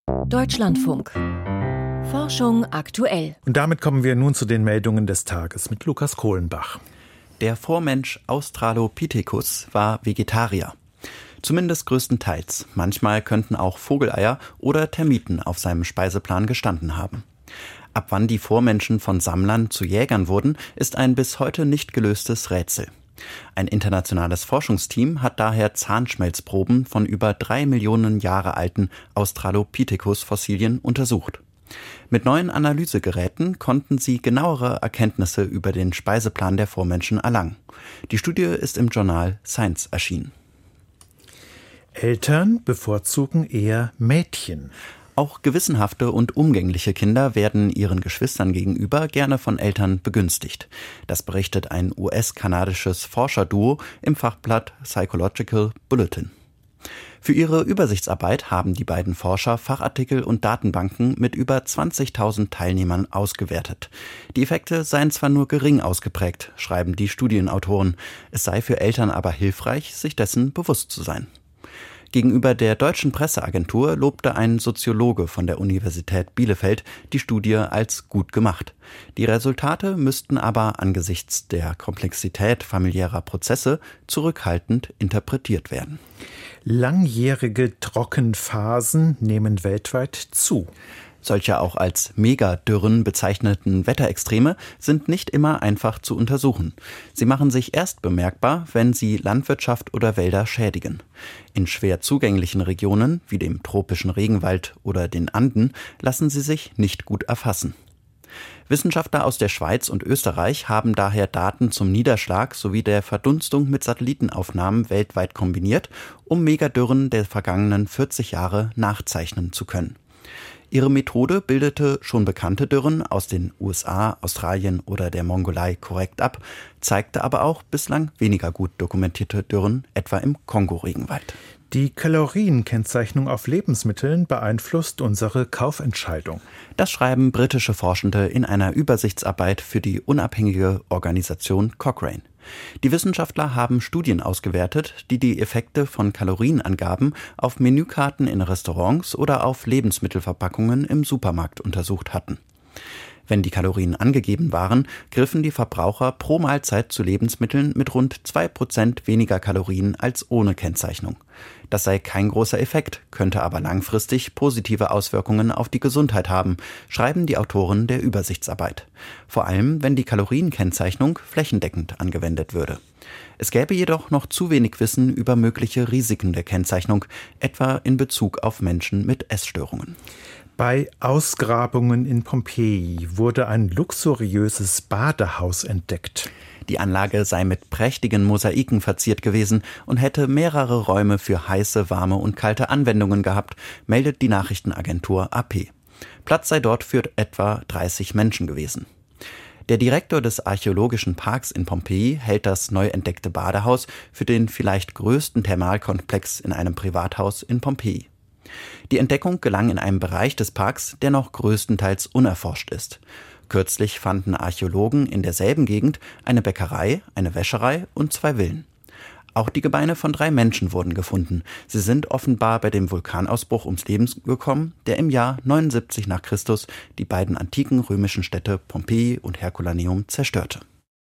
Deutschlandfunk. Forschung aktuell. Und damit kommen wir nun zu den Meldungen des Tages mit Lukas Kohlenbach. Der Vormensch Australopithecus war Vegetarier. Zumindest größtenteils. Manchmal könnten auch Vogeleier oder Termiten auf seinem Speiseplan gestanden haben. Ab wann die Vormenschen von Sammlern zu Jägern wurden, ist ein bis heute nicht gelöstes Rätsel. Ein internationales Forschungsteam hat daher Zahnschmelzproben von über 3 Millionen Jahre alten Australopithecus-Fossilien untersucht. Mit neuen Analysegeräten konnten sie genauere Erkenntnisse über den Speiseplan der Vormenschen erlangen. Die Studie ist im Journal Science erschienen. Eltern bevorzugen eher Mädchen. Auch gewissenhafte und umgängliche Kinder werden ihren Geschwistern gegenüber gerne von Eltern begünstigt. Das berichtet ein US-kanadisches Forscherduo im Fachblatt Psychological Bulletin. Für ihre Übersichtsarbeit haben die beiden Forscher Fachartikel und Datenbanken mit über 20.000 Teilnehmern ausgewertet. Die Effekte seien zwar nur gering ausgeprägt, schreiben die Studienautoren. Es sei für Eltern aber hilfreich, sich dessen bewusst zu sein. Gegenüber der deutschen Presseagentur lobte ein Soziologe von der Universität Bielefeld die Studie als gut gemacht. Die Resultate müssten aber angesichts der Komplexität familiärer Prozesse zurückhaltend interpretiert werden. Langjährige Trockenphasen nehmen weltweit zu. Solche auch als Megadürren bezeichneten Wetterextreme sind nicht immer einfach zu untersuchen. Sie machen sich erst bemerkbar, wenn sie Landwirtschaft oder Wälder schädigen. In schwer zugänglichen Regionen, wie dem tropischen Regenwald oder den Anden, lassen sie sich nicht gut erfassen. Wissenschaftler aus der Schweiz und Österreich haben daher Daten zum Niederschlag sowie der Verdunstung mit Satellitenaufnahmen weltweit kombiniert, um Megadürren der vergangenen 40 Jahre nachzeichnen zu können. Ihre Methode bildete schon bekannte Dürren aus den USA, Australien oder der Mongolei korrekt ab, zeigte aber auch bislang weniger gut dokumentierte Dürren, etwa im Kongo-Regenwald. Die Kalorienkennzeichnung auf Lebensmitteln beeinflusst unsere Kaufentscheidung. Das schreiben britische Forschende in einer Übersichtsarbeit für die unabhängige Organisation Cochrane. Die Wissenschaftler haben Studien ausgewertet, die die Effekte von Kalorienangaben auf Menükarten in Restaurants oder auf Lebensmittelverpackungen im Supermarkt untersucht hatten. Wenn die Kalorien angegeben waren, griffen die Verbraucher pro Mahlzeit zu Lebensmitteln mit rund 2% weniger Kalorien als ohne Kennzeichnung. Das sei kein großer Effekt, könnte aber langfristig positive Auswirkungen auf die Gesundheit haben, schreiben die Autoren der Übersichtsarbeit. Vor allem, wenn die Kalorienkennzeichnung flächendeckend angewendet würde. Es gäbe jedoch noch zu wenig Wissen über mögliche Risiken der Kennzeichnung, etwa in Bezug auf Menschen mit Essstörungen. Bei Ausgrabungen in Pompeji wurde ein luxuriöses Badehaus entdeckt. Die Anlage sei mit prächtigen Mosaiken verziert gewesen und hätte mehrere Räume für heiße, warme und kalte Anwendungen gehabt, meldet die Nachrichtenagentur AP. Platz sei dort für etwa 30 Menschen gewesen. Der Direktor des Archäologischen Parks in Pompeji hält das neu entdeckte Badehaus für den vielleicht größten Thermalkomplex in einem Privathaus in Pompeji. Die Entdeckung gelang in einem Bereich des Parks, der noch größtenteils unerforscht ist. Kürzlich fanden Archäologen in derselben Gegend eine Bäckerei, eine Wäscherei und 2 Villen. Auch die Gebeine von 3 Menschen wurden gefunden. Sie sind offenbar bei dem Vulkanausbruch ums Leben gekommen, der im Jahr 79 nach Christus die beiden antiken römischen Städte Pompeji und Herculaneum zerstörte.